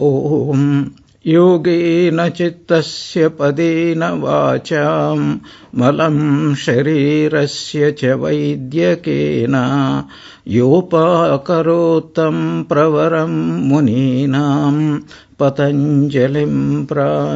Om Yogena Chittasya Padena Vacham Malam Sharirasya Cha Vaidyakena Yopakarotam Pravaram Muninam Patanjalim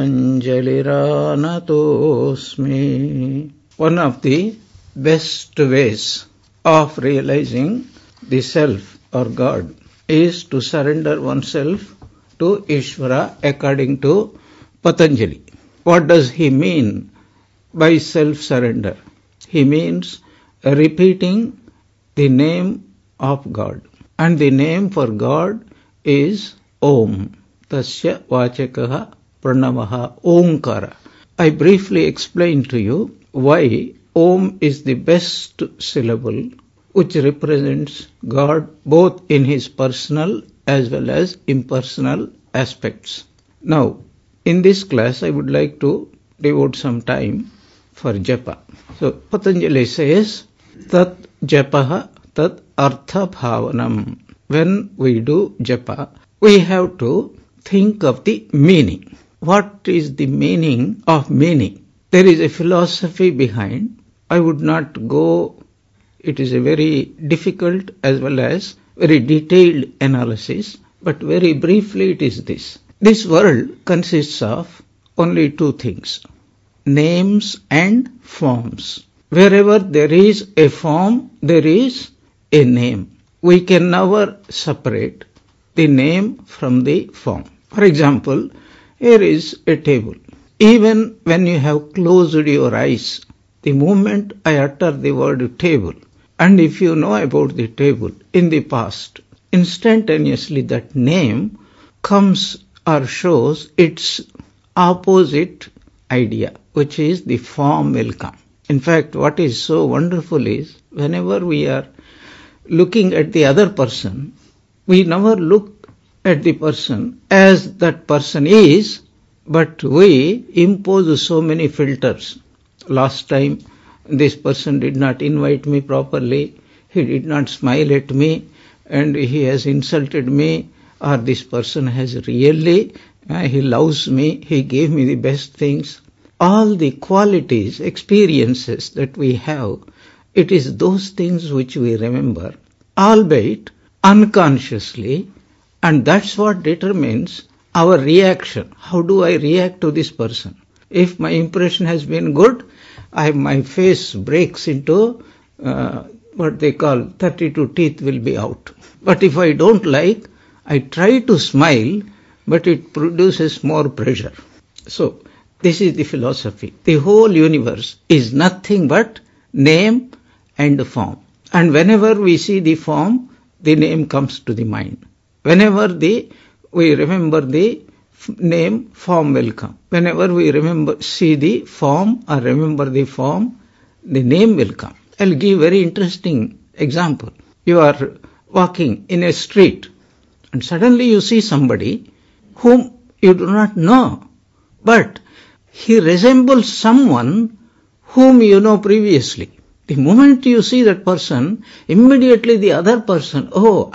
Pranjaliranatosmi. One of the best ways of realizing the self or God is to surrender oneself to Ishvara according to Patanjali. What does he mean by self-surrender? He means repeating the name of God. And the name for God is Om. Tasya Vachakaha Pranavaha Omkara. I briefly explain to you why Om is the best syllable which represents God both in his personal as well as impersonal aspects. Now, in this class I would like to devote some time for japa. So, Patanjali says, Tat japaha tat artha bhavanam. When we do japa, we have to think of the meaning. What is the meaning of meaning? There is a philosophy behind. I would not go. It is a very difficult as well as very detailed analysis, but very briefly it is this. This world consists of only two things, names and forms. Wherever there is a form, there is a name. We can never separate the name from the form. For example, here is a table. Even when you have closed your eyes, the moment I utter the word table, and if you know about the table in the past, instantaneously that name comes or shows its opposite idea, which is the form will come. In fact, what is so wonderful is, whenever we are looking at the other person, we never look at the person as that person is, but we impose so many filters. Last time, this person did not invite me properly, he did not smile at me, and he has insulted me, or this person has really, he loves me, he gave me the best things. All the qualities, experiences that we have, it is those things which we remember, albeit unconsciously, and that's what determines our reaction. How do I react to this person? If my impression has been good, my face breaks into what they call 32 teeth will be out. But if I don't like, I try to smile, but it produces more pressure. So, this is the philosophy. The whole universe is nothing but name and form. And whenever we see the form, the name comes to the mind. Whenever we remember the name, form will come. Whenever we see the form or remember the form, the name will come. I'll give a very interesting example. You are walking in a street and suddenly you see somebody whom you do not know, but he resembles someone whom you know previously. The moment you see that person, immediately the other person,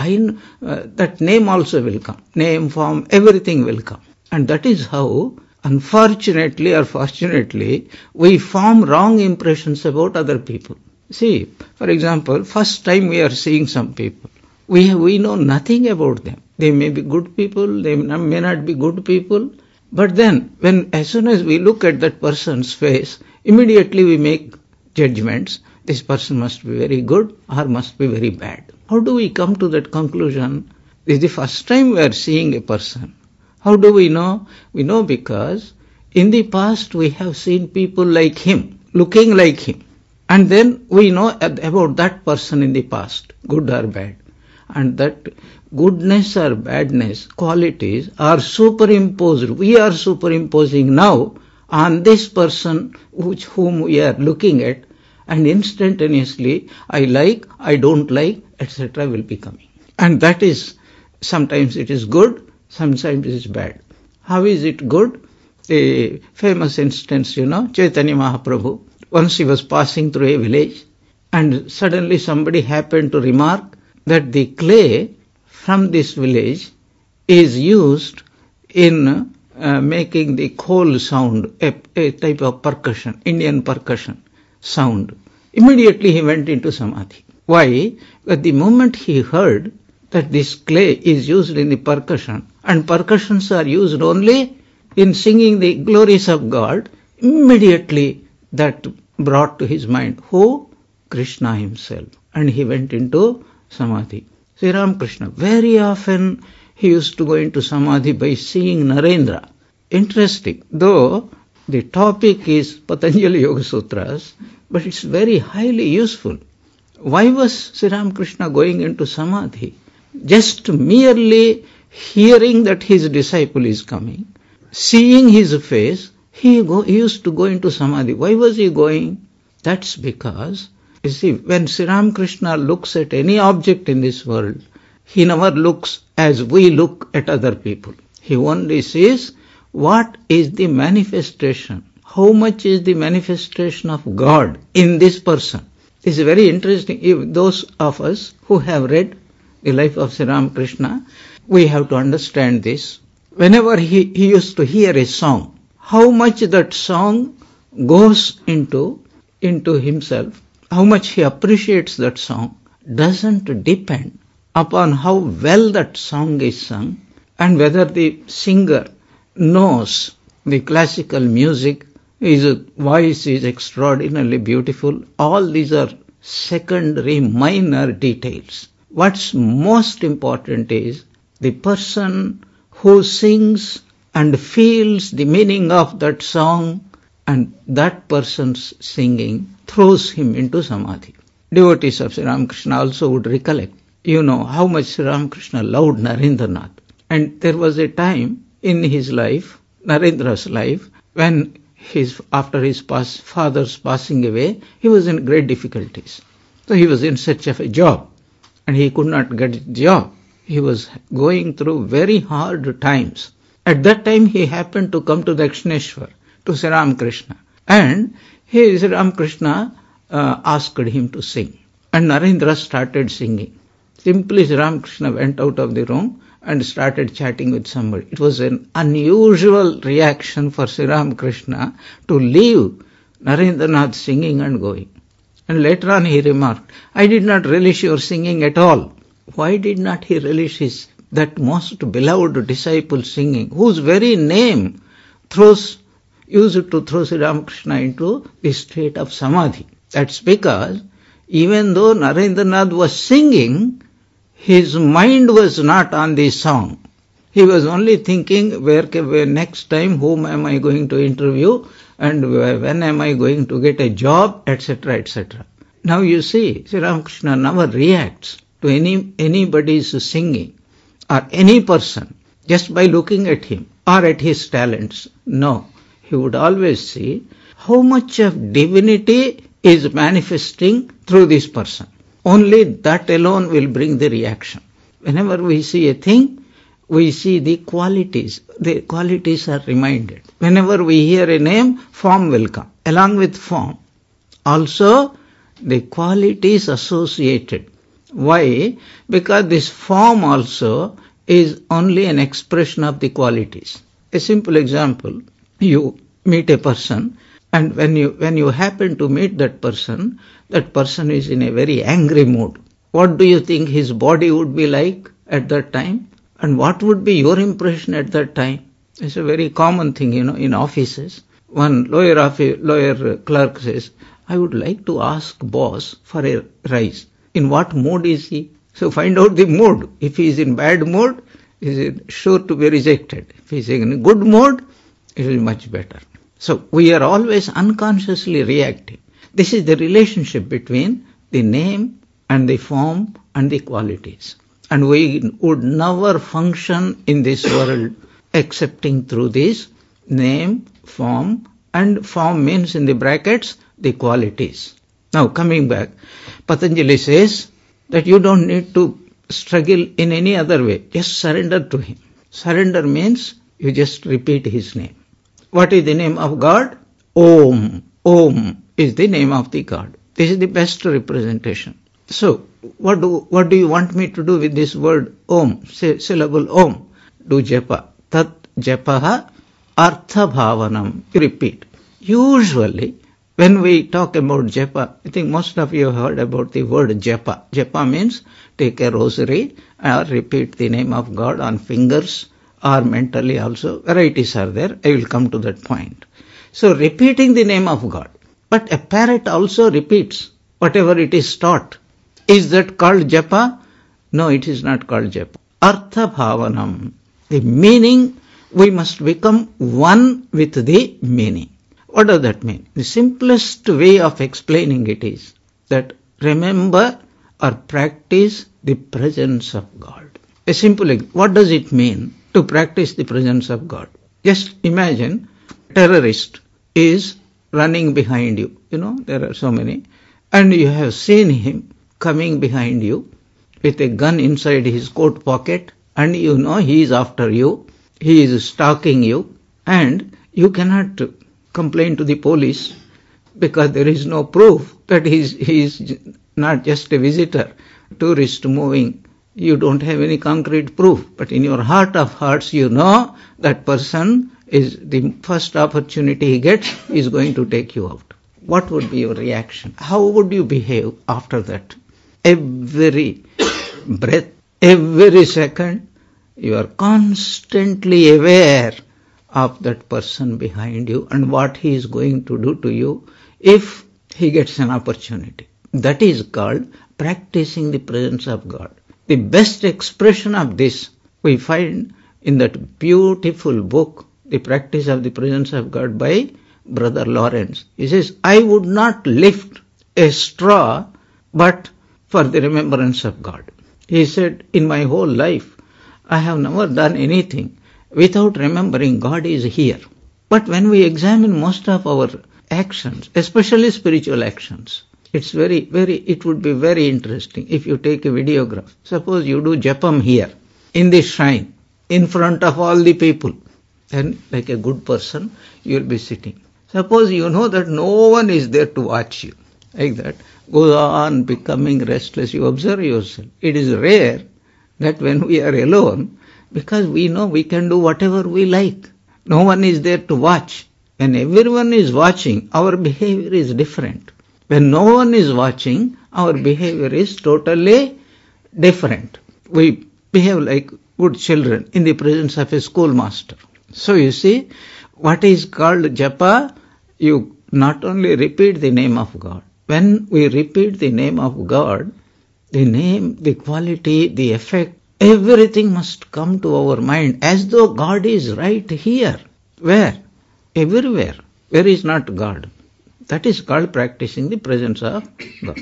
that name also will come. Name, form, everything will come. And that is how, unfortunately or fortunately, we form wrong impressions about other people. See, for example, first time we are seeing some people, we know nothing about them. They may be good people, they may not be good people, but then as soon as we look at that person's face, immediately we make judgments. This person must be very good or must be very bad. How do we come to that conclusion? This is the first time we are seeing a person. How do we know? We know because in the past we have seen people like him, looking like him. And then we know about that person in the past, good or bad. And that goodness or badness qualities are superimposed. We are superimposing now on this person whom we are looking at, and instantaneously I like, I don't like, etc. will be coming. And that is, sometimes it is good, sometimes it is bad. How is it good? A famous instance, Chaitanya Mahaprabhu. Once he was passing through a village and suddenly somebody happened to remark that the clay from this village is used in making the khol sound, a type of percussion, Indian percussion sound. Immediately he went into samadhi. Why? At the moment he heard that this clay is used in the percussion, and percussions are used only in singing the glories of God, immediately that brought to his mind, who? Krishna himself. And he went into samadhi. Sri Ramakrishna, very often he used to go into samadhi by seeing Narendra. Interesting, though the topic is Patanjali Yoga Sutras, but it's very highly useful. Why was Sri Ramakrishna going into samadhi? Just merely hearing that his disciple is coming, seeing his face, he used to go into samadhi. Why was he going? That's because, you see, when Sri Ramakrishna looks at any object in this world, he never looks as we look at other people. He only sees what is the manifestation, how much is the manifestation of God in this person. This is very interesting. If those of us who have read the life of Sri Ramakrishna, we have to understand this. Whenever he used to hear a song, how much that song goes into himself, how much he appreciates that song, doesn't depend upon how well that song is sung and whether the singer knows the classical music, his voice is extraordinarily beautiful. All these are secondary, minor details. What's most important is the person who sings and feels the meaning of that song, and that person's singing throws him into samadhi. Devotees of Sri Ramakrishna also would recollect, how much Sri Ramakrishna loved Narendranath. And there was a time in his life, Narendra's life, when after his father's passing away, he was in great difficulties. So he was in search of a job, and he could not get a job. He was going through very hard times. At that time, he happened to come to Dakshineshwar, to Sri Ramakrishna. And Sri Ramakrishna asked him to sing. And Narendra started singing. Simply Sri Ramakrishna went out of the room and started chatting with somebody. It was an unusual reaction for Sri Ramakrishna to leave Narendranath singing and going. And later on he remarked, I did not relish your singing at all. Why did not he relish that most beloved disciple singing, whose very name used to throw Sri Ramakrishna into the state of samadhi? That's because even though Narendranath was singing, his mind was not on the song. He was only thinking, where next time, whom am I going to interview, and when am I going to get a job, etc., etc. Now you see, Sri Ramakrishna never reacts to anybody's singing or any person just by looking at him or at his talents. No, he would always see how much of divinity is manifesting through this person. Only that alone will bring the reaction. Whenever we see a thing, we see the qualities. The qualities are reminded. Whenever we hear a name, form will come. Along with form, also the qualities associated. Why? Because this form also is only an expression of the qualities. A simple example, you meet a person, and when you happen to meet that person is in a very angry mood. What do you think his body would be like at that time? And what would be your impression at that time? It's a very common thing, in offices. One lawyer clerk says, I would like to ask boss for a rise. In what mood is he? So find out the mood. If he is in bad mood, he is sure to be rejected. If he is in a good mood, it will be much better. So we are always unconsciously reacting. This is the relationship between the name and the form and the qualities. And we would never function in this world excepting through this name, form, and form means in the brackets the qualities. Now coming back, Patanjali says that you don't need to struggle in any other way. Just surrender to him. Surrender means you just repeat his name. What is the name of God? Om. Om is the name of the God. This is the best representation. So, what do you want me to do with this word Om, syllable Om? Do japa. Tat japaha artha bhavanam. You repeat. Usually, when we talk about japa, I think most of you have heard about the word japa. Japa means take a rosary or repeat the name of God on fingers or mentally also. Varieties are there. I will come to that point. So repeating the name of God. But a parrot also repeats whatever it is taught. Is that called japa? No, it is not called japa. Artha bhavanam. The meaning, we must become one with the meaning. What does that mean? The simplest way of explaining it is that remember or practice the presence of God. A simple, what does it mean to practice the presence of God? Just imagine a terrorist is running behind you. You know, there are so many. And you have seen him coming behind you with a gun inside his coat pocket, and you know he is after you, he is stalking you, and you cannot complain to the police because there is no proof that he is not just a visitor, tourist moving. You don't have any concrete proof, but in your heart of hearts you know that person is the first opportunity he gets is going to take you out. What would be your reaction? How would you behave after that? Every breath, every second, you are constantly aware of that person behind you and what he is going to do to you if he gets an opportunity. That is called practicing the presence of God. The best expression of this we find in that beautiful book, The Practice of the Presence of God by Brother Lawrence. He says, I would not lift a straw but for the remembrance of God. He said, in my whole life, I have never done anything without remembering God is here. But when we examine most of our actions, especially spiritual actions, it would be very interesting if you take a videograph. Suppose you do japam here, in this shrine, in front of all the people, and like a good person, you will be sitting. Suppose you know that no one is there to watch you, like that, goes on becoming restless. You observe yourself. It is rare that when we are alone, because we know we can do whatever we like. No one is there to watch. When everyone is watching, our behavior is different. When no one is watching, our behavior is totally different. We behave like good children in the presence of a schoolmaster. So you see, what is called japa, you not only repeat the name of God. When we repeat the name of God, the name, the quality, the effect, everything must come to our mind as though God is right here. Where? Everywhere. Where is not God? That is called practicing the presence of God.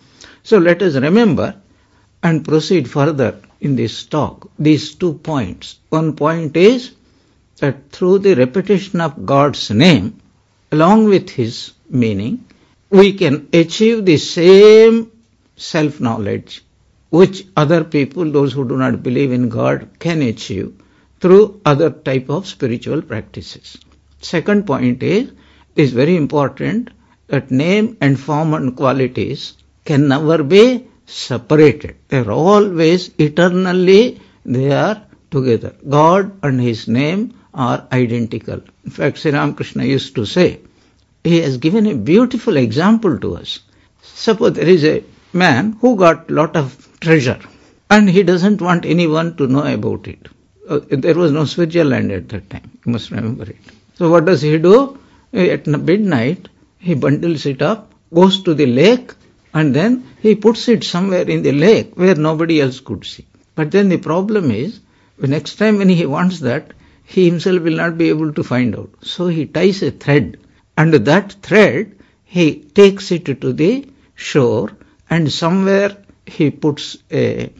So let us remember and proceed further in this talk. These 2 points. One point is that through the repetition of God's name, along with His meaning, we can achieve the same self-knowledge which other people, those who do not believe in God, can achieve through other type of spiritual practices. Second point is very important, that name and form and qualities can never be separated. They are always eternally, they are together. God and His name are identical. In fact, Sri Ramakrishna used to say, he has given a beautiful example to us. Suppose there is a man who got lot of treasure and he doesn't want anyone to know about it. There was no Switzerland at that time. You must remember it. So what does he do? At midnight, he bundles it up, goes to the lake, and then he puts it somewhere in the lake where nobody else could see. But then the problem is, the next time when he wants that, he himself will not be able to find out. So he ties a thread, and that thread, he takes it to the shore, and somewhere he puts a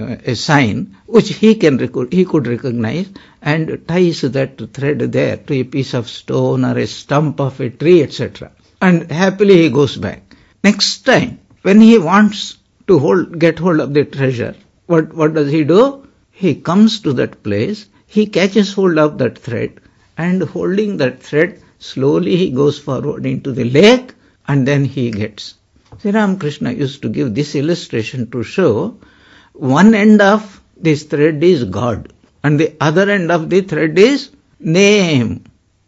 sign which he could recognize, and ties that thread there to a piece of stone or a stump of a tree, etc. And happily he goes back. Next time, when he wants to get hold of the treasure, what does he do? He comes to that place, he catches hold of that thread, and holding that thread, slowly he goes forward into the lake, and then he gets. Sri Ramakrishna used to give this illustration to show one end of this thread is God, and the other end of the thread is name.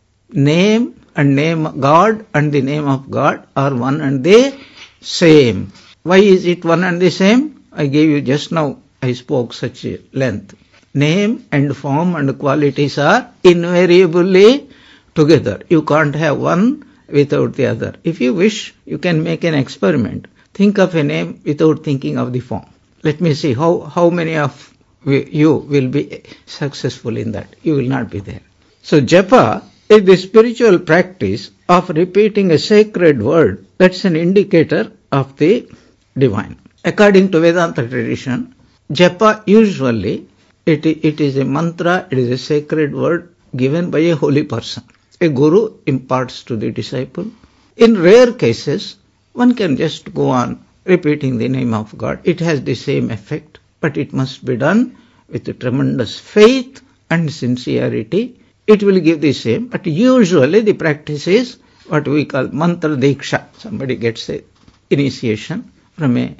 Name and name God and the name of God are one and the same. Why is it one and the same? I gave you just now, I spoke such a length. Name and form and qualities are invariably together. You can't have one without the other. If you wish, you can make an experiment. Think of a name without thinking of the form. Let me see how many of you will be successful in that. You will not be there. So japa is the spiritual practice of repeating a sacred word that's an indicator of the divine. According to Vedanta tradition, japa usually it is a mantra, it is a sacred word given by a holy person. A guru imparts to the disciple. In rare cases, one can just go on repeating the name of God. It has the same effect, but it must be done with tremendous faith and sincerity. It will give the same, but usually the practice is what we call mantra diksha. Somebody gets a initiation from a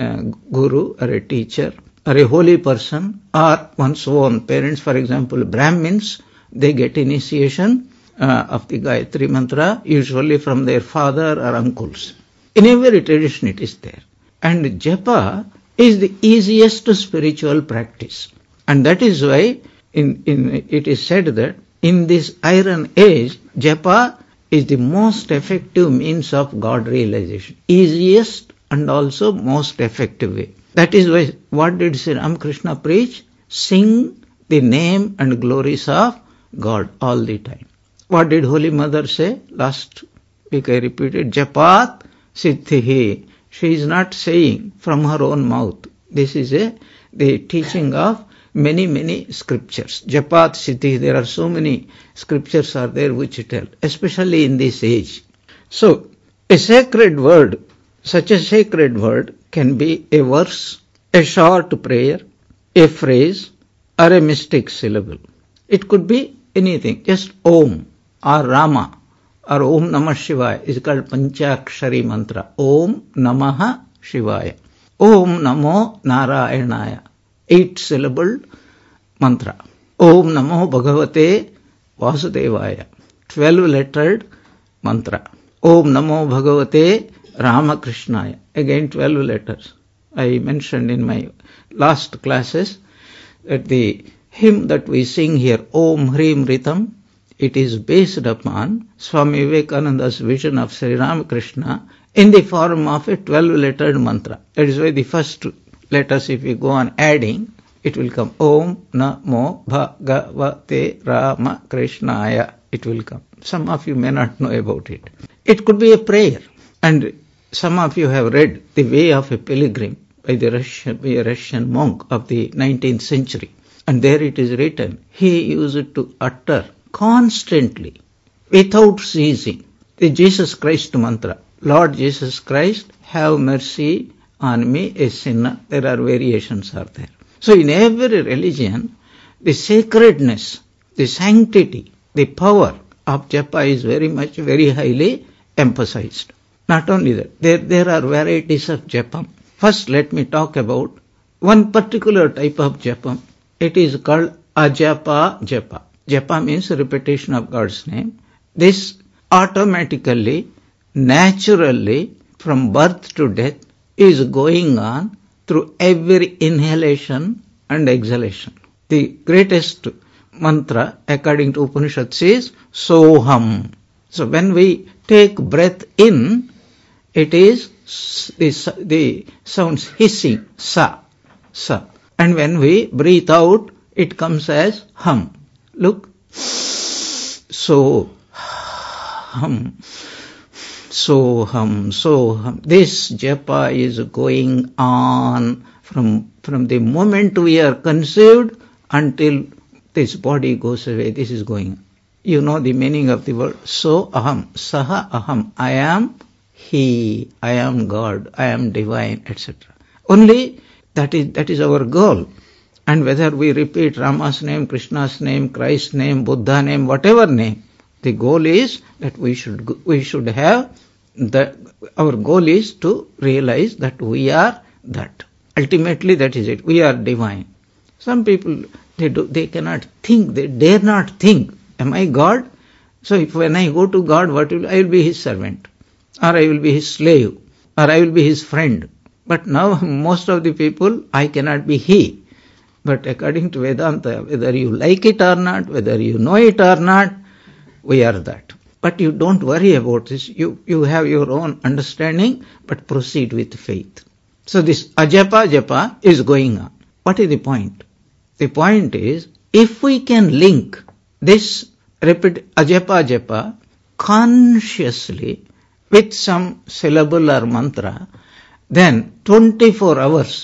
guru or a teacher or a holy person or one's own parents. For example, Brahmins, they get initiation of the Gayatri mantra usually from their father or uncles. In every tradition it is there. And japa is the easiest spiritual practice. And that is why it is said that in this iron age, japa is the most effective means of God realization. Easiest and also most effective way. That is why, what did Sri Ramakrishna preach? Sing the name and glories of God all the time. What did Holy Mother say? Last week I repeated, Japat Siddhihi. She is not saying from her own mouth. This is the teaching of many scriptures. Japat Siddhi, there are so many scriptures are there which tell, especially in this age. So, a sacred word, such a sacred word can be a verse, a short prayer, a phrase, or a mystic syllable. It could be anything, just Om or Rama or Om Namah Shivaya is called Panchakshari mantra. Om Namah Shivaya. Om Namo Narayanaya. 8-syllabled mantra. Om Namo Bhagavate Vasudevaya. 12-lettered mantra. Om Namo Bhagavate Ramakrishnaya. Again 12 letters. I mentioned in my last classes that the hymn that we sing here, Om Hrim Ritam, it is based upon Swami Vivekananda's vision of Sri Ramakrishna in the form of a 12-lettered mantra. That is why the first letters, if we go on adding, it will come Om Namo Bhagavate Ramakrishnaya. It will come. Some of you may not know about it. It could be a prayer. And some of you have read The Way of a Pilgrim by a Russian monk of the 19th century. And there it is written, he used to utter constantly, without ceasing, the Jesus Christ mantra. Lord Jesus Christ, have mercy on me, a sinner. There are variations are there. So in every religion, the sacredness, the sanctity, the power of japa is very highly emphasized. Not only that, there are varieties of japam. First, let me talk about one particular type of japam. It is called ajapa japa. Japa means repetition of God's name. This automatically, naturally, from birth to death, is going on through every inhalation and exhalation. The greatest mantra, according to Upanishad, says Soham. So when we take breath in, it is the sounds hissing, sa. And when we breathe out, it comes as hum. Look, so hum. This japa is going on from the moment we are conceived until this body goes away. This is going on. You know the meaning of the word so aham, saha aham. I am He, I am God, I am divine, etc. Only that is our goal. And whether we repeat Rama's name, Krishna's name, Christ's name, Buddha name, whatever name, the goal is that we should have our goal is to realize that we are that. Ultimately, that is it. We are divine. Some people they cannot think, they dare not think Am I God? So if when I go to God, I will be His servant, or I will be His slave, or I will be His friend. But now most of the people, I cannot be He. But according to Vedanta, whether you like it or not, whether you know it or not, we are that. But you don't worry about this. You have your own understanding, but proceed with faith. So this ajapa japa is going on. What is the point? The point is, if we can link this ajapa japa consciously with some syllable or mantra, then 24 hours,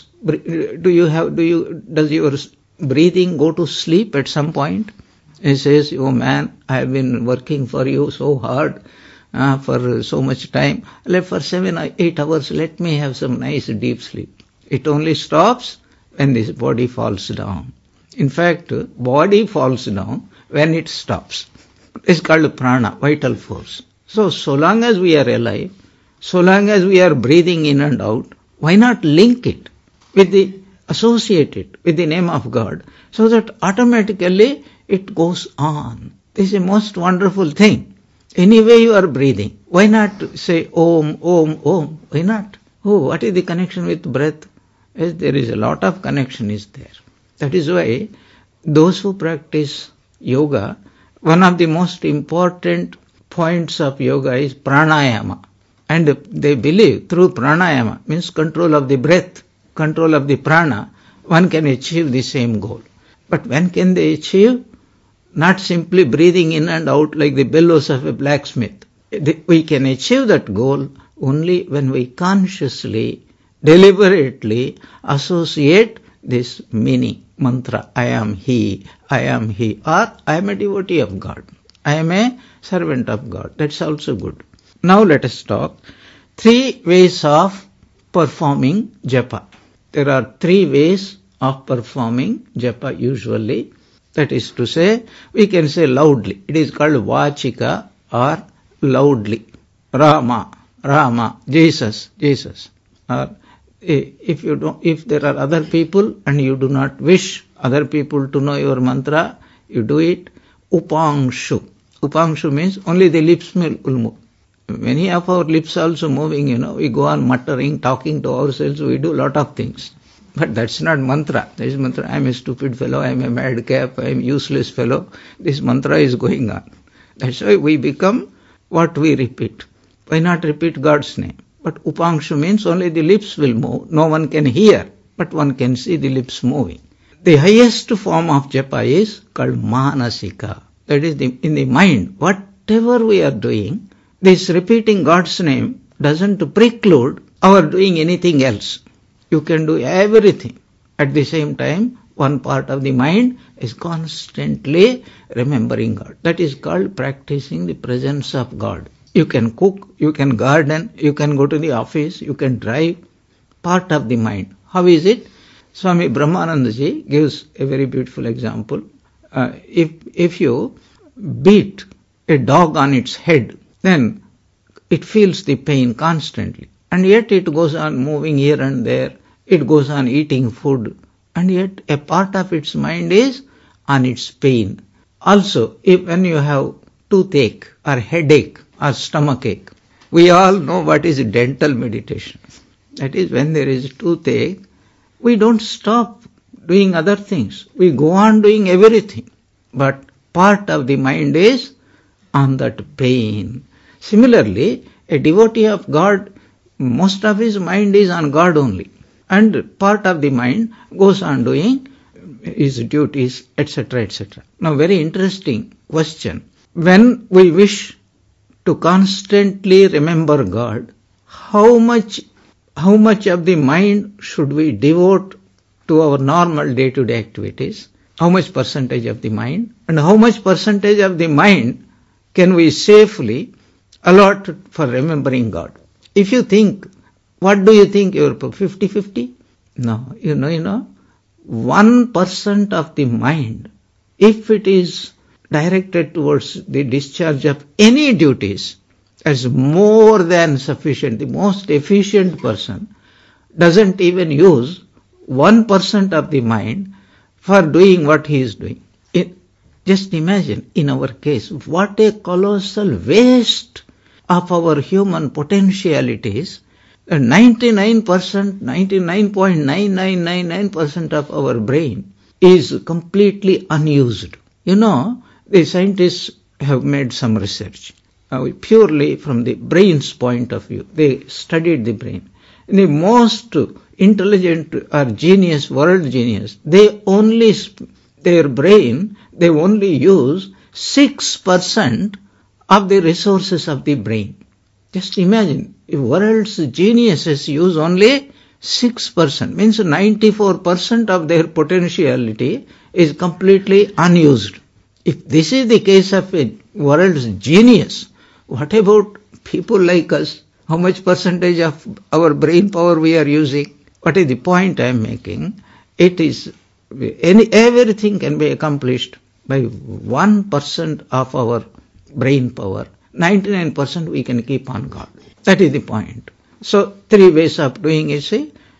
does your breathing go to sleep at some point? He says, oh man, I have been working for you so hard, for so much time. For 7 or 8 hours, let me have some nice deep sleep. It only stops when this body falls down. In fact, body falls down when it stops. It's called prana, vital force. So long as we are alive, so long as we are breathing in and out, why not link it associate it with the name of God, so that automatically it goes on. This is a most wonderful thing. Anyway you are breathing, why not say Om, Om, Om? Why not? Oh, what is the connection with breath? Yes, there is a lot of connection is there. That is why those who practice yoga, one of the most important points of yoga is pranayama. And they believe through pranayama, means control of the breath, control of the prana, one can achieve the same goal. But when can they achieve? Not simply breathing in and out like the bellows of a blacksmith. We can achieve that goal only when we consciously, deliberately associate this meaning, mantra, I am He, or I am a devotee of God, I am a servant of God. That's also good. Now let us talk 3 ways of performing japa. There are 3 ways of performing japa usually. That is to say, we can say loudly. It is called vachika or loudly. Rama, Rama, Jesus, Jesus. Or if there are other people and you do not wish other people to know your mantra, you do it upangshu. Upangshu means only the lips will move. Many of our lips also moving, we go on muttering, talking to ourselves, we do a lot of things. But that's not mantra. That is mantra, I am a stupid fellow, I am a madcap, I am a useless fellow. This mantra is going on. That's why we become what we repeat. Why not repeat God's name? But upangshu means only the lips will move. No one can hear, but one can see the lips moving. The highest form of japa is called manasika. That is in the mind. Whatever we are doing, this repeating God's name doesn't preclude our doing anything else. You can do everything. At the same time, one part of the mind is constantly remembering God. That is called practicing the presence of God. You can cook, you can garden, you can go to the office, you can drive. Part of the mind. How is it? Swami Brahmanandaji gives a very beautiful example. If you beat a dog on its head, then it feels the pain constantly. And yet it goes on moving here and there. It goes on eating food. And yet a part of its mind is on its pain. Also, when you have toothache or headache or stomachache, we all know what is dental meditation. That is, when there is toothache, we don't stop doing other things. We go on doing everything. But part of the mind is on that pain. Similarly, a devotee of God, most of his mind is on God only. And part of the mind goes on doing his duties, etc., etc. Now, very interesting question. When we wish to constantly remember God, how much of the mind should we devote to our normal day-to-day activities? How much percentage of the mind? And how much percentage of the mind can we safely allot for remembering God? If you think, what do you think, you're 50-50? No, 1% of the mind, if it is directed towards the discharge of any duties, is more than sufficient. The most efficient person doesn't even use 1% of the mind for doing what he is doing. Just imagine, in our case, what a colossal waste of our human potentialities. 99.9999% of our brain is completely unused. The scientists have made some research, purely from the brain's point of view. They studied the brain. The most intelligent or genius, world genius, they only use 6% of the resources of the brain. Just imagine, if world's geniuses use only 6%, means 94% of their potentiality is completely unused. If this is the case of a world's genius, what about people like us? How much percentage of our brain power we are using? What is the point I am making? It is, everything can be accomplished by 1% of our brain power. 99% we can keep on God. That is the point. So, 3 ways of doing it.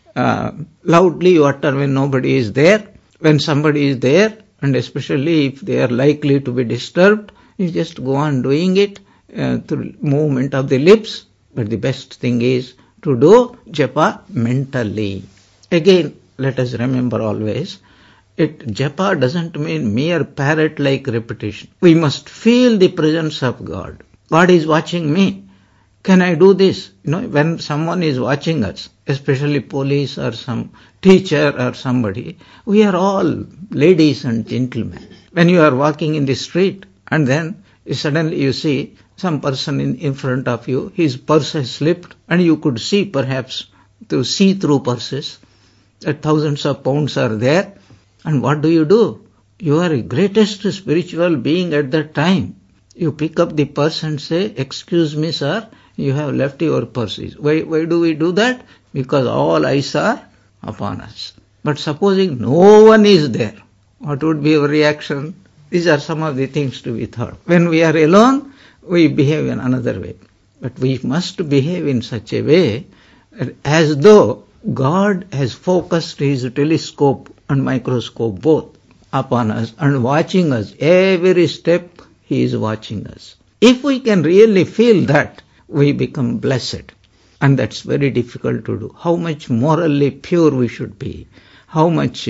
Loudly you utter when nobody is there. When somebody is there, and especially if they are likely to be disturbed, you just go on doing it through movement of the lips. But the best thing is to do japa mentally. Again, let us remember always, japa doesn't mean mere parrot-like repetition. We must feel the presence of God. God is watching me. Can I do this? When someone is watching us, especially police or some teacher or somebody, we are all ladies and gentlemen. When you are walking in the street and then suddenly you see some person in front of you, his purse has slipped, and you could see perhaps through see-through purses that thousands of pounds are there. And what do? You are the greatest spiritual being at that time. You pick up the purse and say, "Excuse me, sir, you have left your purses." Why do we do that? Because all eyes are upon us. But supposing no one is there, what would be our reaction? These are some of the things to be thought. When we are alone, we behave in another way. But we must behave in such a way as though God has focused his telescope and microscope both upon us and watching us. Every step he is watching us. If we can really feel that, we become blessed. And that's very difficult to do. How much morally pure we should be. How much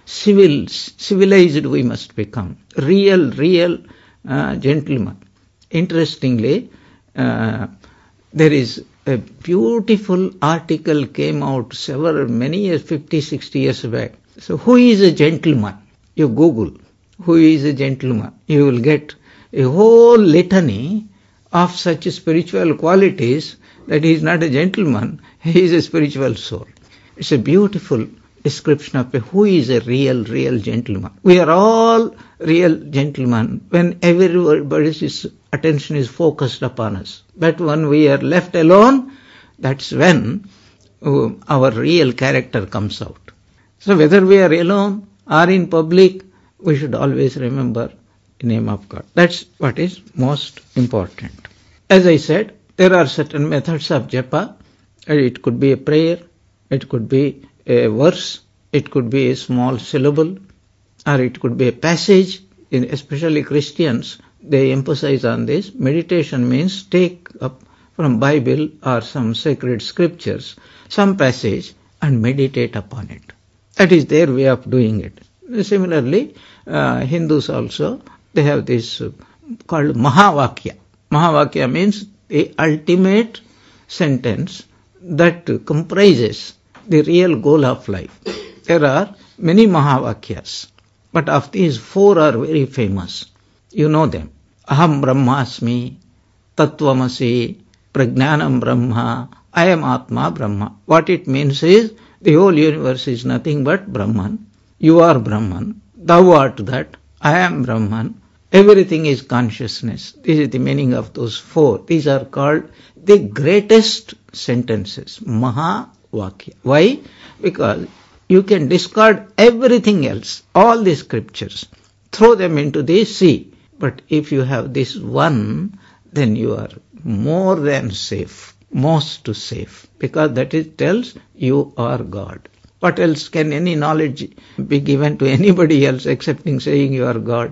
civilized we must become. Real gentleman. Interestingly, there is a beautiful article came out many years, 50, 60 years back. So who is a gentleman? You Google, who is a gentleman? You will get a whole litany of such spiritual qualities that he is not a gentleman, he is a spiritual soul. It's a beautiful description of who is a real gentleman. We are all real gentlemen when everybody's attention is focused upon us. But when we are left alone, that's when our real character comes out. So whether we are alone or in public, we should always remember the name of God. That's what is most important. As I said, there are certain methods of japa. It could be a prayer, it could be a verse, it could be a small syllable, or it could be a passage. Especially Christians, they emphasize on this. Meditation means take up from Bible or some sacred scriptures, some passage, and meditate upon it. That is their way of doing it. Similarly, Hindus also, they have this called Mahavakya. Mahavakya means the ultimate sentence that comprises the real goal of life. There are many Mahavakyas, but of these 4 are very famous. You know them. Aham Brahmasmi, Tattvamasi, Prajnanam Brahma, I am Atma Brahma. What it means is, the whole universe is nothing but Brahman. You are Brahman. Thou art that. I am Brahman. Everything is consciousness. This is the meaning of those 4. These are called the greatest sentences. Mahavakya. Why? Because you can discard everything else, all the scriptures, throw them into the sea. But if you have this one, then you are more than safe, most safe, because that it tells you are God. What else can any knowledge be given to anybody else excepting saying you are God?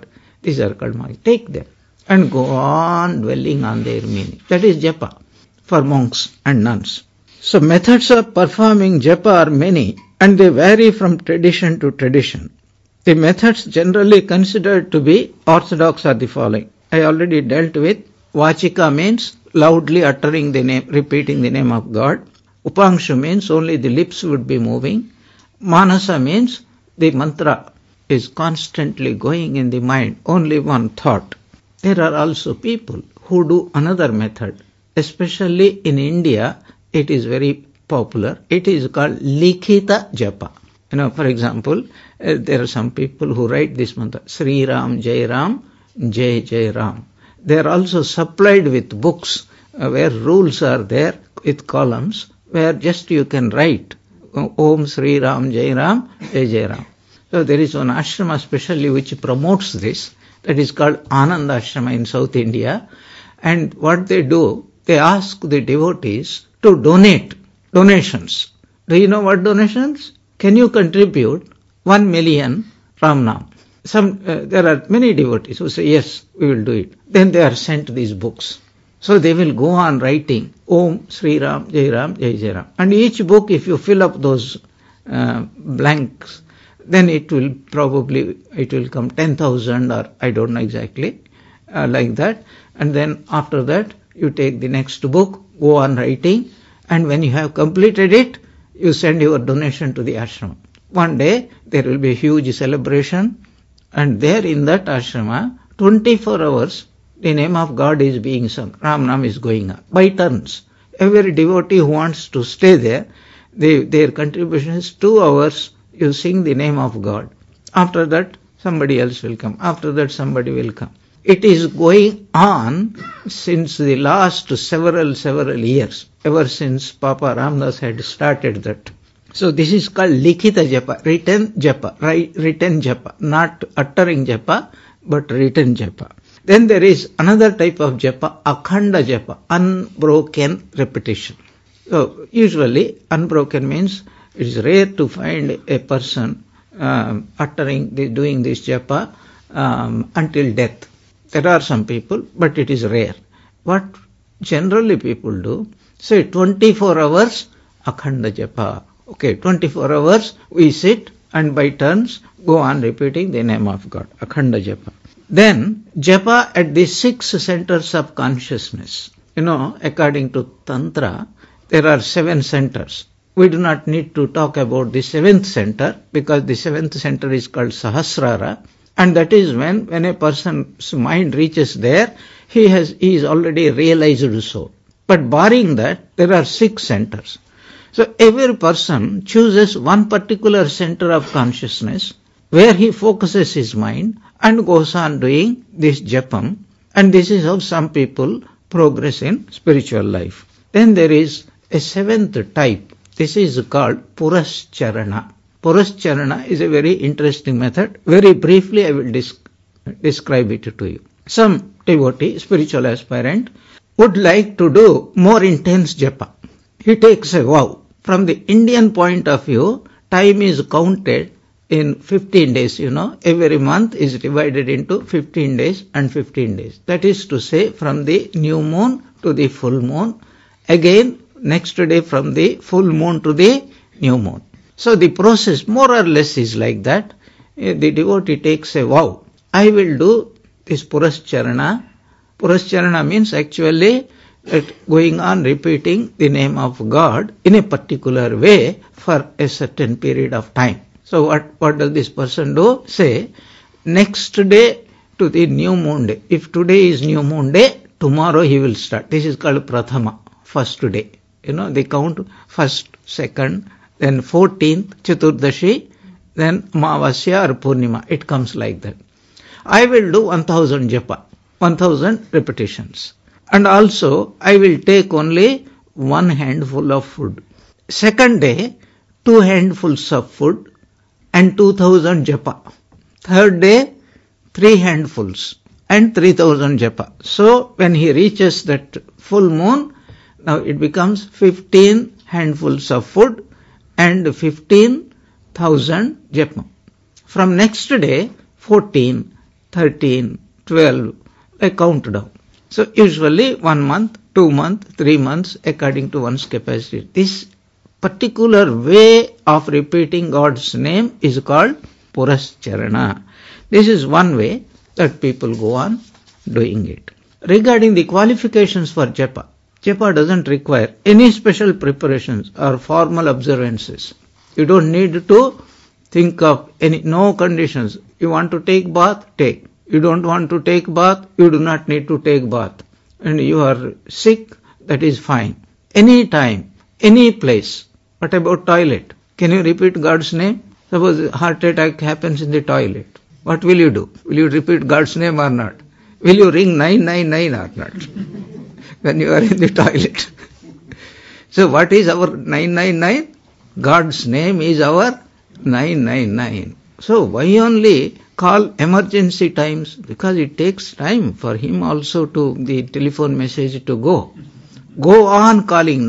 These are called monks. Take them and go on dwelling on their meaning. That is japa for monks and nuns. So methods of performing japa are many and they vary from tradition to tradition. The methods generally considered to be orthodox are the following. I already dealt with. Vachika means loudly uttering the name, repeating the name of God. Upangshu means only the lips would be moving. Manasa means the mantra is constantly going in the mind, only one thought. There are also people who do another method. Especially in India, it is very popular. It is called Likhita Japa. For example, there are some people who write this mantra, Sri Ram, Jai Ram, Jai Jai Ram. They are also supplied with books where rules are there with columns where just you can write Om Sri Ram, Jai Ram, Jai Jai Ram. So there is one ashrama specially which promotes this. That is called Ananda Ashrama in South India. And what they do, they ask the devotees to donate donations. Do you know what donations? Can you contribute 1 million Ram Nam? There are many devotees who say, yes, we will do it. Then they are sent these books. So they will go on writing Om Sri Ram, Jai Jai Ram. And each book, if you fill up those blanks, then it will come 10,000 or I don't know exactly, like that. And then after that, you take the next book, go on writing, and when you have completed it, you send your donation to the ashrama. One day, there will be a huge celebration, and there in that ashrama, 24 hours, the name of God is being sung. Ram Nam is going on, by turns. Every devotee who wants to stay there, their contribution is 2 hours, you sing the name of God. After that, somebody else will come. After that, somebody will come. It is going on since the last several years, ever since Papa Ramdas had started that. So this is called Likhita Japa, written Japa, not uttering Japa, but written Japa. Then there is another type of Japa, Akhanda Japa, unbroken repetition. So usually unbroken means it is rare to find a person doing this Japa until death. There are some people, but it is rare. What generally people do, say 24 hours, Akhanda Japa. Okay, 24 hours we sit and by turns go on repeating the name of God, Akhanda Japa. Then Japa at the 6 centers of consciousness. According to Tantra, there are 7 centers. We do not need to talk about the 7th center because the 7th center is called Sahasrara. And that is when a person's mind reaches there, he is already realized soul. But barring that, there are 6 centers. So every person chooses one particular center of consciousness where he focuses his mind and goes on doing this japam. And this is how some people progress in spiritual life. Then there is a 7th type. This is called Purascharana. Purascharana is a very interesting method. Very briefly, I will describe it to you. Some devotee, spiritual aspirant, would like to do more intense japa. He takes a vow. From the Indian point of view, time is counted in 15 days, Every month is divided into 15 days and 15 days. That is to say, from the new moon to the full moon. Again, next day from the full moon to the new moon. So the process more or less is like that. The devotee takes a vow. I will do this Purascharana. Purascharana means actually going on repeating the name of God in a particular way for a certain period of time. So what does this person do? Say, next day to the new moon day. If today is new moon day, tomorrow he will start. This is called Prathama, first day. They count first, second, then 14th, Chaturdashi, then Amavasya or Purnima. It comes like that. I will do 1000 japa, 1000 repetitions. And also, I will take only 1 handful of food. Second day, 2 handfuls of food and 2000 japa. Third day, 3 handfuls and 3000 japa. So, when he reaches that full moon, now it becomes 15 handfuls of food and 15,000 japa. From next day, 14, 13, 12, a countdown. So usually 1 month, 2 months, 3 months according to one's capacity. This particular way of repeating God's name is called Purascharana. This is one way that people go on doing it. Regarding the qualifications for japa, japa doesn't require any special preparations or formal observances. You don't need to think of no conditions. You want to take bath, take. You don't want to take bath, you do not need to take bath. And you are sick, that is fine. Any time, any place. What about toilet? Can you repeat God's name? Suppose a heart attack happens in the toilet. What will you do? Will you repeat God's name or not? Will you ring 999 or not? When you are in the toilet. So what is our 999? God's name is our 999. So why only call emergency times? Because it takes time for him also to the telephone message to go. Go on calling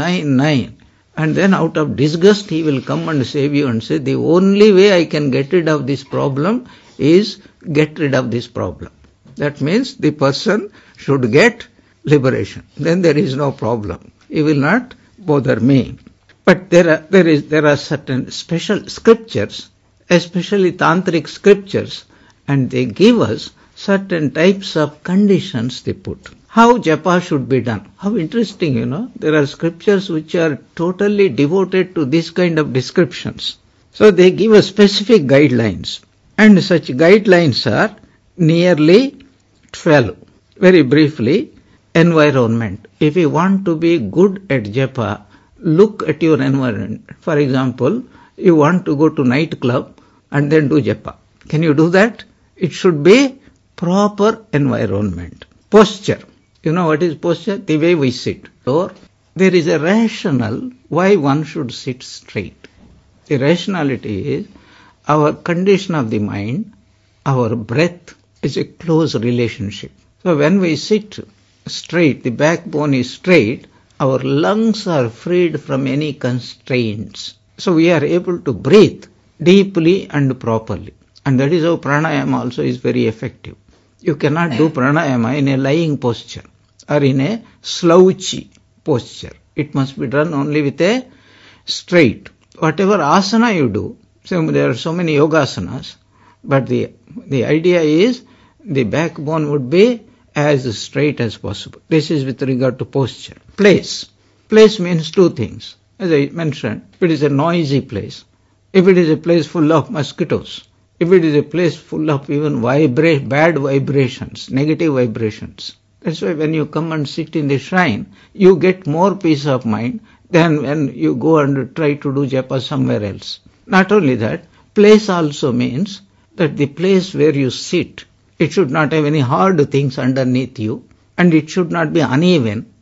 999. And then out of disgust he will come and save you and say, the only way I can get rid of this problem is get rid of this problem. That means the person should get liberation. Then there is no problem. He will not bother me. But there are certain special scriptures, especially tantric scriptures, and they give us certain types of conditions they put. How japa should be done. How interesting, There are scriptures which are totally devoted to this kind of descriptions. So they give us specific guidelines. And such guidelines are nearly 12. Very briefly, environment. If you want to be good at japa, look at your environment. For example, you want to go to nightclub and then do japa. Can you do that? It should be proper environment. Posture. You know what is posture? The way we sit. Or there is a rationale why one should sit straight. The rationality is our condition of the mind, our breath is a close relationship. So when we sit straight, the backbone is straight, our lungs are freed from any constraints. So we are able to breathe deeply and properly. And that is how pranayama also is very effective. You cannot do pranayama in a lying posture or in a slouchy posture. It must be done only with a straight. Whatever asana you do, so there are so many yogasanas, but the idea is the backbone would be as straight as possible. This is with regard to posture. Place. Place means two things. As I mentioned, if it is a noisy place, if it is a place full of mosquitoes, if it is a place full of even bad vibrations, negative vibrations, that's why when you come and sit in the shrine, you get more peace of mind than when you go and try to do japa somewhere else. Not only that, place also means that the place where you sit, it should not have any hard things underneath you, and it should not be uneven.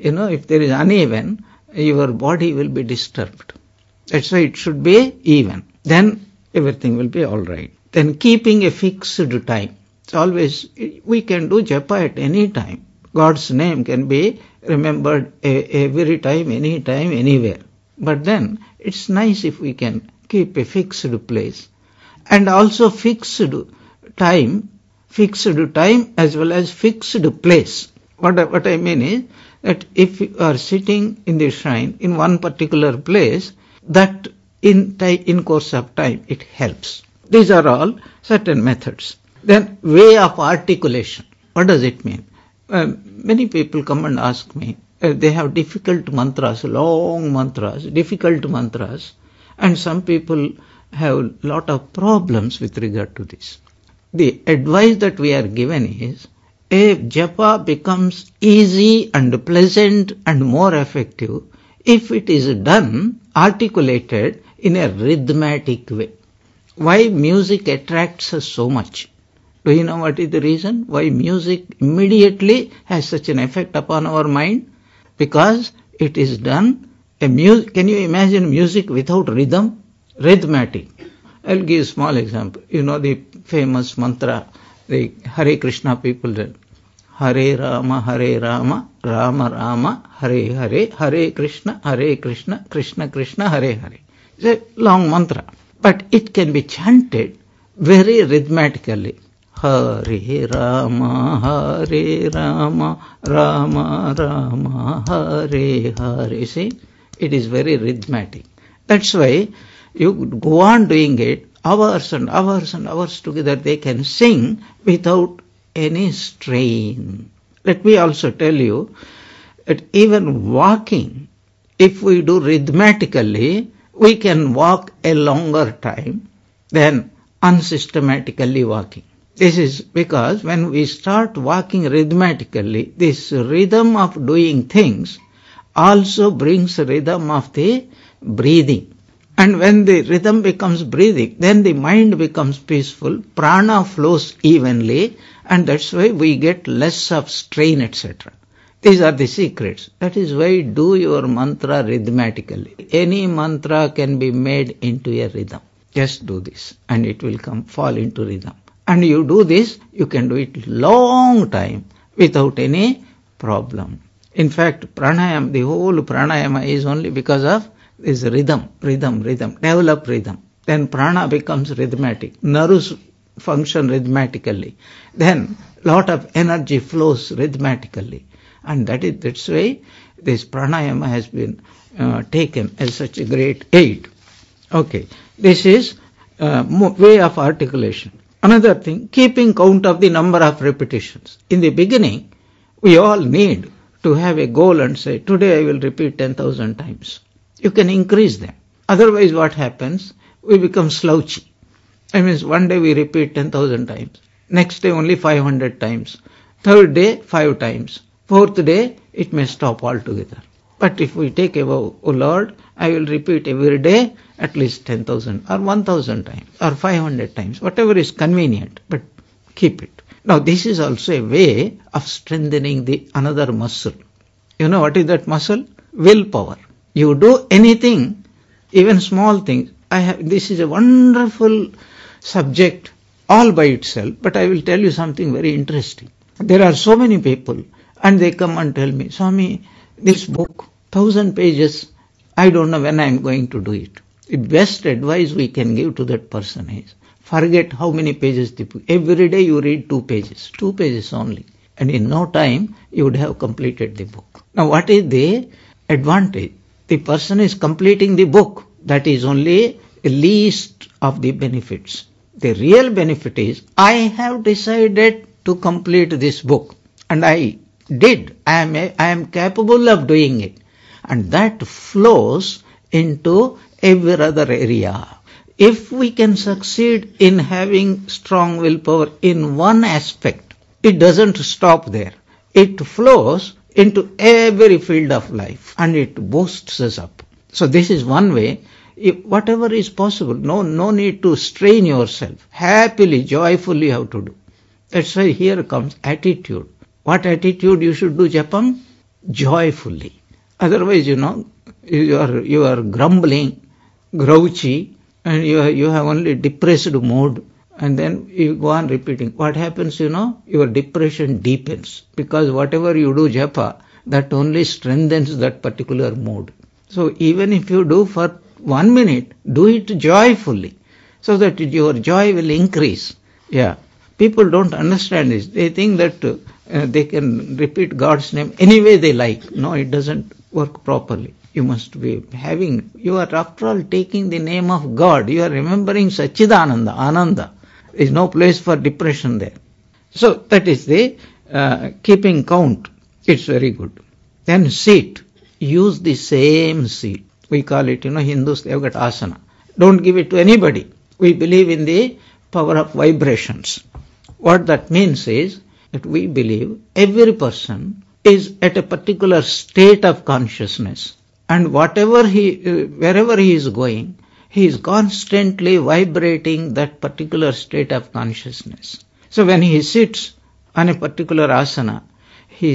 If there is uneven, your body will be disturbed. That's why it should be even. Then everything will be all right. Then keeping a fixed time. It's always, we can do japa at any time. God's name can be remembered every time, any time, anywhere. But then it's nice if we can keep a fixed place. And also fixed time as well as fixed place. What I mean is that if you are sitting in the shrine in one particular place, that in course of time it helps. These are all certain methods. Then way of articulation. What does it mean? Many people come and ask me, they have difficult mantras, long mantras, difficult mantras, and some people have a lot of problems with regard to this. The advice that we are given is, if japa becomes easy and pleasant and more effective if it is done, articulated in a rhythmic way. Why music attracts us so much? Do you know what is the reason why music immediately has such an effect upon our mind? Because it is done. Can you imagine music without rhythm? Rhythmatic. I'll give a small example. You know the famous mantra, the Hare Krishna people did. Hare Rama, Rama Rama, Hare Hare, Hare Krishna, Krishna Krishna, Hare Hare. It's a long mantra. But it can be chanted very rhythmically. Hare Rama, Hare Rama, Rama Rama, Hare Hare. See, it is very rhythmic. That's why you go on doing it, hours and hours and hours together, they can sing without any strain. Let me also tell you that even walking, if we do rhythmically, we can walk a longer time than unsystematically walking. This is because when we start walking rhythmically, this rhythm of doing things also brings rhythm of the breathing. And when the rhythm becomes breathing, then the mind becomes peaceful, prana flows evenly, and that's why we get less of strain, etc. These are the secrets. That is why do your mantra rhythmically. Any mantra can be made into a rhythm. Just do this and it will fall into rhythm. And you do this, you can do it long time without any problem. In fact, pranayama, the whole pranayama is only because of this rhythm, develop rhythm. Then prana becomes rhythmic. Nerves function rhythmically. Then lot of energy flows rhythmically. And that's why this pranayama has been taken as such a great aid. Okay, this is way of articulation. Another thing, keeping count of the number of repetitions. In the beginning, we all need to have a goal and say, today I will repeat 10,000 times. You can increase them. Otherwise what happens? We become slouchy. I mean, one day we repeat 10,000 times. Next day only 500 times. Third day 5 times. Fourth day it may stop altogether. But if we take a vow, oh Lord, I will repeat every day at least 10,000 or 1,000 times or 500 times, whatever is convenient, but keep it. Now this is also a way of strengthening the another muscle. You know what is that muscle? Willpower. You do anything, even small things. This is a wonderful subject all by itself, but I will tell you something very interesting. There are so many people and they come and tell me, Swami, this book, 1,000 pages, I don't know when I am going to do it. The best advice we can give to that person is, forget how many pages the book. Every day you read 2 pages only. And in no time you would have completed the book. Now what is the advantage? The person is completing the book. That is only the least of the benefits. The real benefit is, I have decided to complete this book. And I did. I am capable of doing it. And that flows into every other area. If we can succeed in having strong willpower in one aspect, it doesn't stop there. It flows into every field of life and it boosts us up. So this is one way. Whatever is possible, no need to strain yourself. Happily, joyfully you have to do. That's why here comes attitude. What attitude you should do japam? Joyfully. Otherwise, you are grumbling, grouchy, and you have only depressed mood, and then you go on repeating. What happens, your depression deepens, because whatever you do japa, that only strengthens that particular mood. So even if you do for 1 minute, do it joyfully, so that your joy will increase. Yeah, people don't understand this. They think that they can repeat God's name any way they like. No, it doesn't work properly. You must be you are after all taking the name of God. You are remembering Satchidananda, Ananda. There is no place for depression there. So that is the keeping count. It's very good. Then seat. Use the same seat. We call it, Hindus, they have got asana. Don't give it to anybody. We believe in the power of vibrations. What that means is that we believe every person is at a particular state of consciousness. And wherever he is going, he is constantly vibrating that particular state of consciousness. So when he sits on a particular asana, he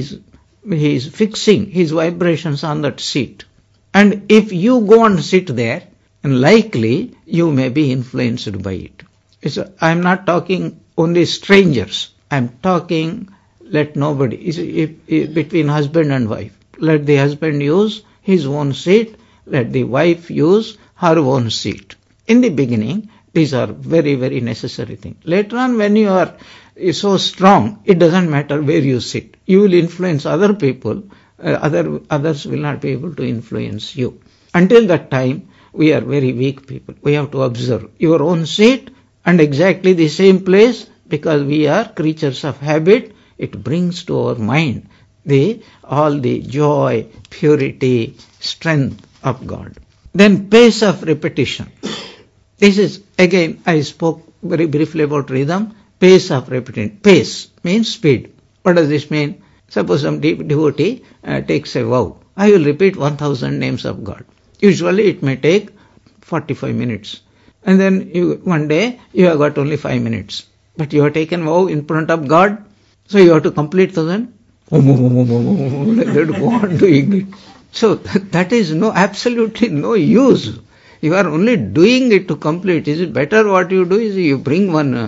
is fixing his vibrations on that seat. And if you go and sit there, likely you may be influenced by it. I am not talking only strangers. I am talking, let nobody, between husband and wife. Let the husband use his own seat, let the wife use her own seat. In the beginning, These are very, very necessary things. Later on, when you are so strong, it doesn't matter where you sit. You will influence other people. Others will not be able to influence you. Until that time, we are very weak people. We have to observe your own seat and exactly the same place, because we are creatures of habit. It brings to our mind all the joy, purity, strength of God. Then pace of repetition. This is, again, I spoke very briefly about rhythm. Pace of repetition. Pace means speed. What does this mean? Suppose some devotee takes a vow. I will repeat 1000 names of God. Usually it may take 45 minutes. And then one day you have got only 5 minutes. But you have taken vow in front of God. So you have to complete 1000. Like that, go on doing it. So that is absolutely no use. You are only doing it to complete. Is it better what you do is you bring one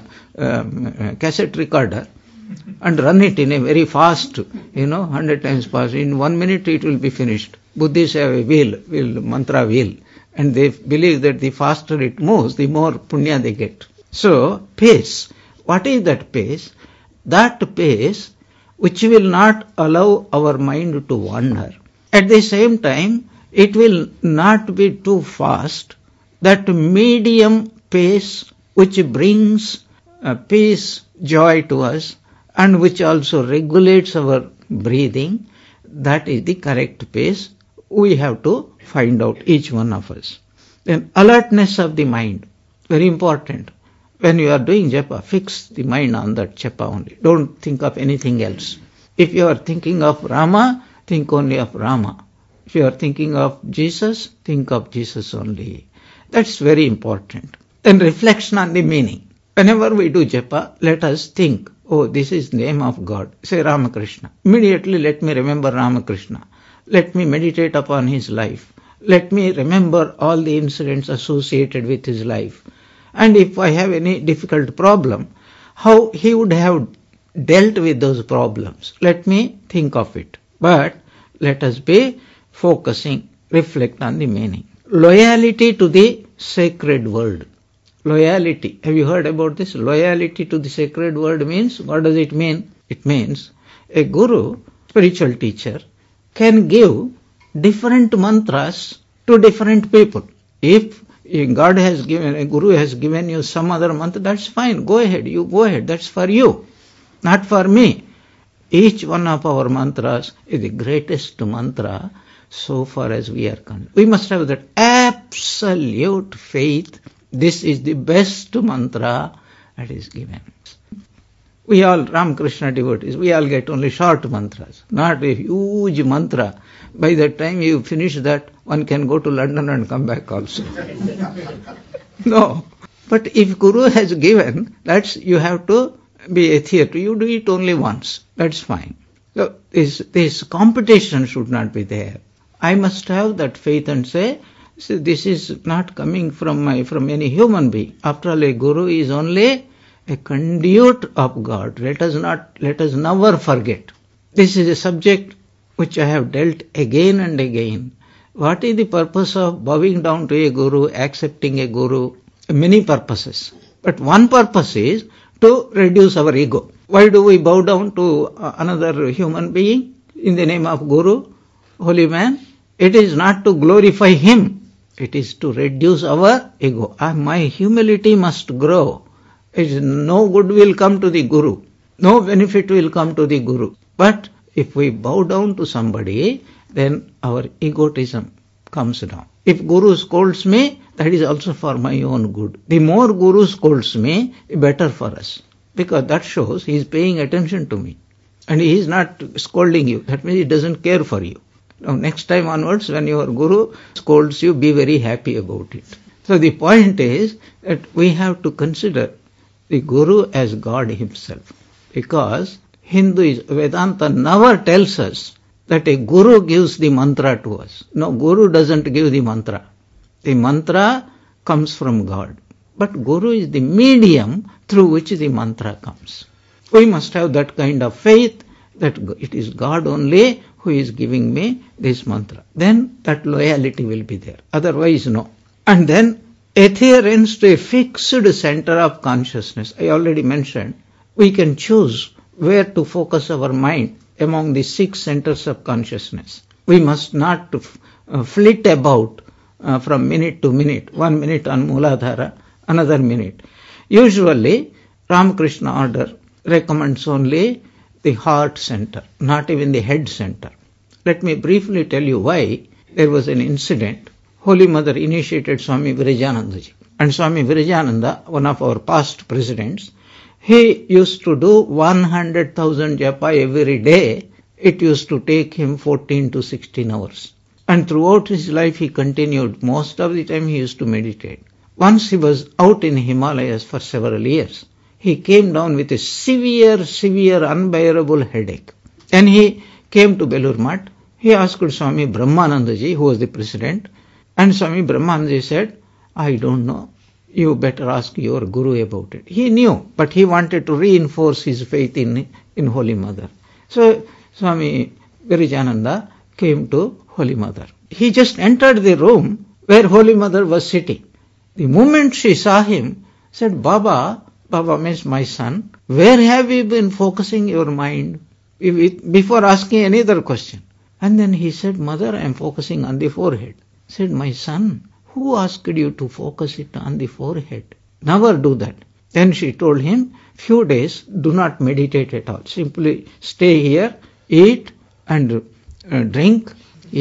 cassette recorder and run it in a very fast, 100 times fast. In 1 minute it will be finished. Buddhists have a wheel, mantra wheel. And they believe that the faster it moves, the more punya they get. So, pace. What is that pace? That pace which will not allow our mind to wander. At the same time, it will not be too fast. That medium pace which brings peace, joy to us, and which also regulates our breathing, that is the correct pace. We have to find out, each one of us. Then alertness of the mind, very important. When you are doing japa, fix the mind on that japa only. Don't think of anything else. If you are thinking of Rama, think only of Rama. If you are thinking of Jesus, think of Jesus only. That's very important. Then reflection on the meaning. Whenever we do japa, let us think, this is the name of God. Say Ramakrishna. Immediately let me remember Ramakrishna. Let me meditate upon his life. Let me remember all the incidents associated with his life. And if I have any difficult problem, how he would have dealt with those problems. Let me think of it. But let us be focusing, reflect on the meaning. Loyalty to the sacred word. Loyalty. Have you heard about this? Loyalty to the sacred word means, what does it mean? It means a guru, spiritual teacher, can give different mantras to different people. If God has given, a guru has given you some other mantra, that's fine. Go ahead. You go ahead. That's for you. Not for me. Each one of our mantras is the greatest mantra so far as we are concerned. We must have that absolute faith. This is the best mantra that is given. We all, Ramakrishna devotees, we all get only short mantras, not a huge mantra. By the time you finish that, one can go to London and come back also. No. But if Guru has given, you have to be a theatre. You do it only once. That's fine. So this competition should not be there. I must have that faith and say, this is not coming from any human being. After all, a Guru is only a conduit of God. Let us never forget. This is a subject which I have dealt again and again. What is the purpose of bowing down to a Guru, accepting a Guru? Many purposes. But one purpose is to reduce our ego. Why do we bow down to another human being in the name of Guru, holy man? It is not to glorify him. It is to reduce our ego. My humility must grow. No good will come to the Guru. No benefit will come to the Guru. But if we bow down to somebody, then our egotism comes down. If Guru scolds me, that is also for my own good. The more Guru scolds me, the better for us. Because that shows he is paying attention to me. And he is not scolding you. That means he doesn't care for you. Now next time onwards, when your Guru scolds you, be very happy about it. So the point is that we have to consider the Guru as God himself. Because Vedanta never tells us that a Guru gives the mantra to us. No, Guru doesn't give the mantra. The mantra comes from God. But Guru is the medium through which the mantra comes. We must have that kind of faith that it is God only who is giving me this mantra. Then that loyalty will be there. Otherwise, no. And then adherence to a fixed center of consciousness. I already mentioned, we can choose where to focus our mind among the 6 centers of consciousness. We must not flit about from minute to minute, 1 minute on Mooladhara, another minute. Usually, Ramakrishna order recommends only the heart center, not even the head center. Let me briefly tell you why. There was an incident. Holy Mother initiated Swami Virajanandaji. And Swami Virajananda, one of our past presidents, he used to do 100,000 japa every day. It used to take him 14 to 16 hours. And throughout his life he continued. Most of the time he used to meditate. Once he was out in Himalayas for several years. He came down with a severe, unbearable headache. And he came to Belur Math. He asked Swami Brahmanandaji, who was the president. And Swami Brahmanandaji said, I don't know. You better ask your guru about it. He knew, but he wanted to reinforce his faith in Holy Mother. So Swami Virajananda came to Holy Mother. He just entered the room where Holy Mother was sitting. The moment she saw him, said, Baba means my son, where have you been focusing your mind? Before asking any other question. And then he said, Mother, I am focusing on the forehead. Said, my son, who asked you to focus it on the forehead? Never do that. Then she told him, few days, do not meditate at all. Simply stay here, eat and drink,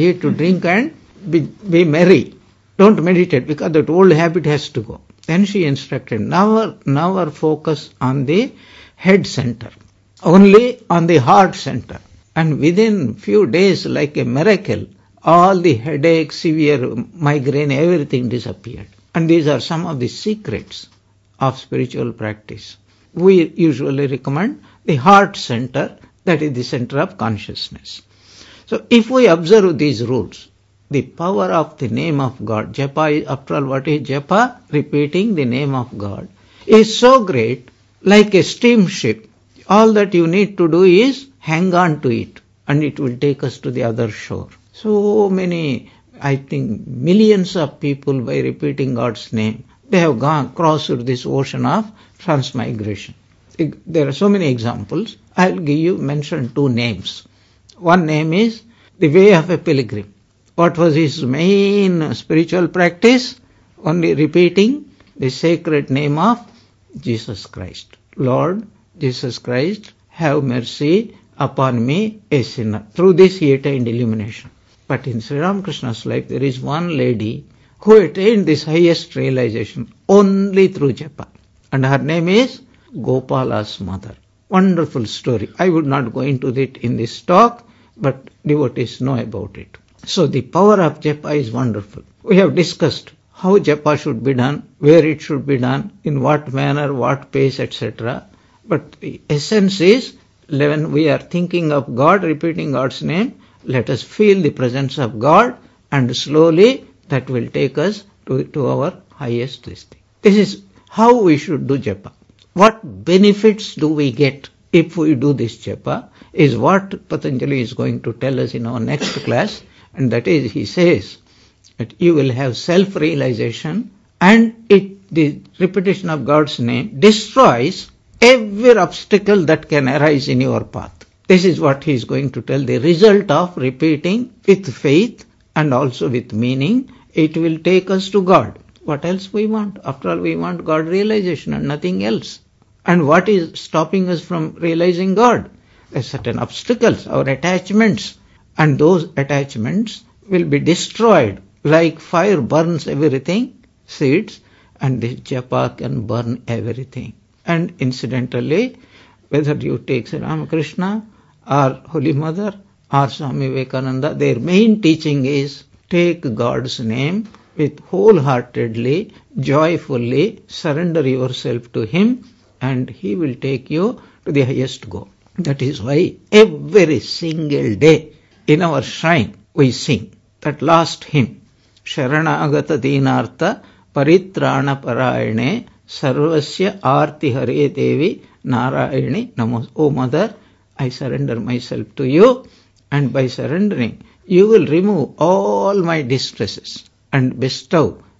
and be merry. Don't meditate because that old habit has to go. Then she instructed, never focus on the head center, only on the heart center. And within few days, like a miracle, all the headache, severe migraine, everything disappeared. And these are some of the secrets of spiritual practice. We usually recommend the heart center, that is the center of consciousness. So if we observe these rules, the power of the name of God, japa, after all, what is japa? Repeating the name of God, is so great, like a steamship. All that you need to do is hang on to it, and it will take us to the other shore. So many, I think, millions of people, by repeating God's name, they have crossed this ocean of transmigration. There are so many examples. I'll mention 2 names. One name is the way of a pilgrim. What was his main spiritual practice? Only repeating the sacred name of Jesus Christ. Lord Jesus Christ, have mercy upon me, a sinner. Through this he attained illumination. But in Sri Ramakrishna's life, there is one lady who attained this highest realization only through japa. And her name is Gopala's mother. Wonderful story. I would not go into it in this talk, but devotees know about it. So the power of japa is wonderful. We have discussed how japa should be done, where it should be done, in what manner, what pace, etc. But the essence is, when we are thinking of God, repeating God's name, let us feel the presence of God, and slowly that will take us to our highest listing. This is how we should do japa. What benefits do we get if we do this japa is what Patanjali is going to tell us in our next class. And that is, he says that you will have self-realization, and the repetition of God's name destroys every obstacle that can arise in your path. This is what he is going to tell, the result of repeating with faith and also with meaning. It will take us to God. What else we want? After all, we want God realization and nothing else. And what is stopping us from realizing God? There are certain obstacles, our attachments. And those attachments will be destroyed like fire burns everything, seeds, and this japa can burn everything. And incidentally, whether you take Sri Ramakrishna or Holy Mother or Swami Vivekananda, their main teaching is take God's name with wholeheartedly, joyfully, surrender yourself to Him, and He will take you to the highest goal. That is why every single day in our shrine we sing that last hymn, Sharanagata Dinartha Paritrana Parayane Sarvasya Arti Hare Devi Narayani Namos. O Mother, I surrender myself to you, and by surrendering, you will remove all my distresses and bestow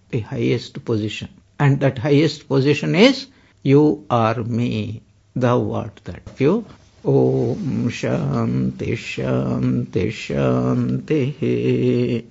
the highest position. And that highest position is you are me, thou art that. You Om Shanti Shanti Shanti.